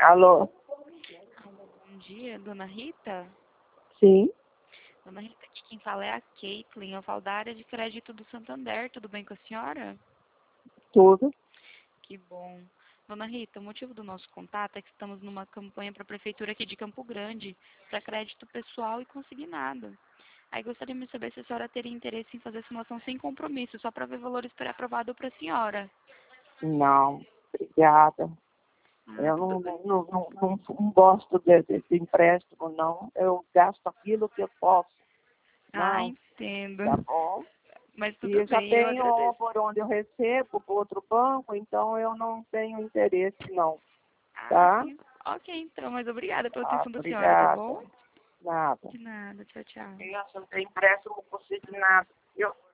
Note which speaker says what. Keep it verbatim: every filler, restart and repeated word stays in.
Speaker 1: Alô?
Speaker 2: Alô, bom dia, dona Rita?
Speaker 1: Sim,
Speaker 2: Dona Rita, aqui quem fala é a Caitlin, eu falo da área de crédito do Santander, tudo bem com a senhora?
Speaker 1: tudo.
Speaker 2: Que bom. Dona Rita, o motivo do nosso contato é que estamos numa campanha para a Prefeitura aqui de Campo Grande, para crédito pessoal e consignado. Aí gostaríamos de saber se a senhora teria interesse em fazer simulação sem compromisso, só para ver valores pré-aprovado para a senhora.
Speaker 1: Não, obrigada.
Speaker 2: Ah,
Speaker 1: Eu
Speaker 2: tudo
Speaker 1: não,
Speaker 2: bem.
Speaker 1: não, não, não, não gosto de- desse empréstimo, não. Eu gasto aquilo que eu posso.
Speaker 2: Ah,
Speaker 1: Não,
Speaker 2: entendo.
Speaker 1: tá bom?
Speaker 2: Mas
Speaker 1: E
Speaker 2: tudo
Speaker 1: eu já
Speaker 2: bem, eu
Speaker 1: tenho
Speaker 2: agradeço.
Speaker 1: por onde eu recebo, por outro banco, então eu não tenho interesse, não.
Speaker 2: Ah,
Speaker 1: Tá?
Speaker 2: sim. Ok, então, mas obrigada pela
Speaker 1: Ah,
Speaker 2: atenção da senhora, tá
Speaker 1: obrigada.
Speaker 2: bom?
Speaker 1: Nada.
Speaker 2: De nada, tchau, tchau.
Speaker 1: Eu não tenho empréstimo consignado. Eu